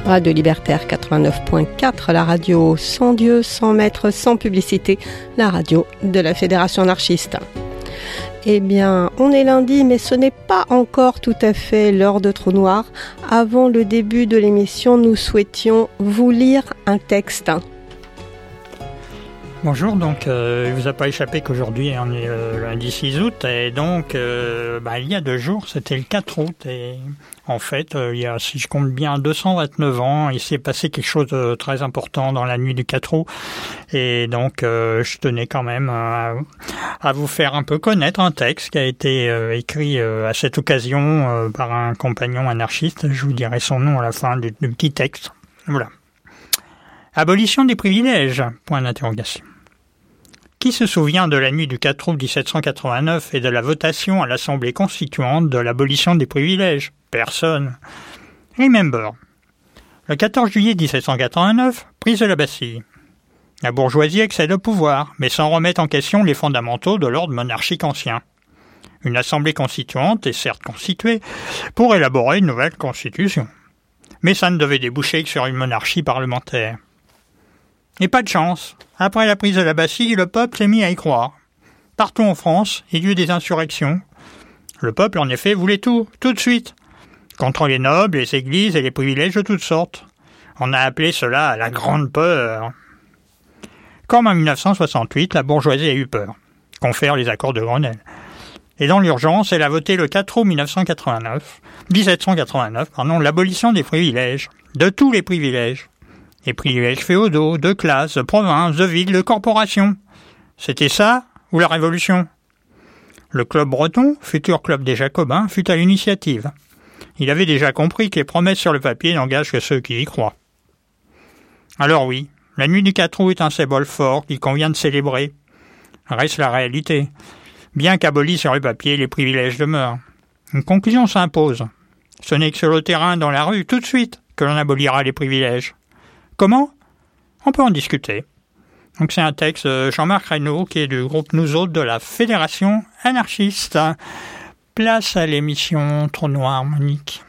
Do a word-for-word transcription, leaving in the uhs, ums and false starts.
Radio Libertaire quatre-vingt-neuf point quatre, la radio sans Dieu, sans maître, sans publicité, la radio de la Fédération anarchiste. Eh bien, on est lundi, mais ce n'est pas encore tout à fait l'heure de Trou Noir. Avant le début de l'émission, nous souhaitions vous lire un texte. Bonjour, donc euh, il ne vous a pas échappé qu'aujourd'hui on est euh, lundi six août et donc euh, bah, il y a deux jours c'était le quatre août et en fait euh, il y a, si je compte bien, deux cent vingt-neuf ans, il s'est passé quelque chose de très important dans la nuit du quatre août et donc euh, je tenais quand même à, à vous faire un peu connaître un texte qui a été euh, écrit euh, à cette occasion euh, par un compagnon anarchiste. Je vous dirai son nom à la fin du, du petit texte. Voilà. Abolition des privilèges, point d'interrogation. Qui se souvient de la nuit du quatre août dix-sept cent quatre-vingt-neuf et de la votation à l'Assemblée constituante de l'abolition des privilèges? Personne. Remember. Le quatorze juillet dix-sept cent quatre-vingt-neuf, prise de la Bastille. La bourgeoisie accède au pouvoir, mais sans remettre en question les fondamentaux de l'ordre monarchique ancien. Une Assemblée constituante est certes constituée pour élaborer une nouvelle constitution. Mais ça ne devait déboucher que sur une monarchie parlementaire. Et pas de chance. Après la prise de la Bastille, le peuple s'est mis à y croire. Partout en France, il y eut des insurrections. Le peuple, en effet, voulait tout, tout de suite. Contre les nobles, les églises et les privilèges de toutes sortes. On a appelé cela la Grande Peur. Comme en mille neuf cent soixante-huit, la bourgeoisie a eu peur. Confère les accords de Grenelle. Et dans l'urgence, elle a voté le quatre août mille neuf cent quatre-vingt-neuf, dix-sept cent quatre-vingt-neuf, pardon, l'abolition des privilèges. De tous les privilèges. Les privilèges féodaux, de classe, de province, de ville, de corporation. C'était ça ou la Révolution? Le club breton, futur club des Jacobins, fut à l'initiative. Il avait déjà compris que les promesses sur le papier n'engagent que ceux qui y croient. Alors oui, la nuit du quatre août est un symbole fort qu'il convient de célébrer. Reste la réalité. Bien qu'abolis sur le papier, les privilèges demeurent. Une conclusion s'impose. Ce n'est que sur le terrain, dans la rue, tout de suite, que l'on abolira les privilèges. Comment? On peut en discuter. Donc c'est un texte de Jean-Marc Reynaud qui est du groupe Nous Autres de la Fédération anarchiste. Place à l'émission Trou Noir, Monique.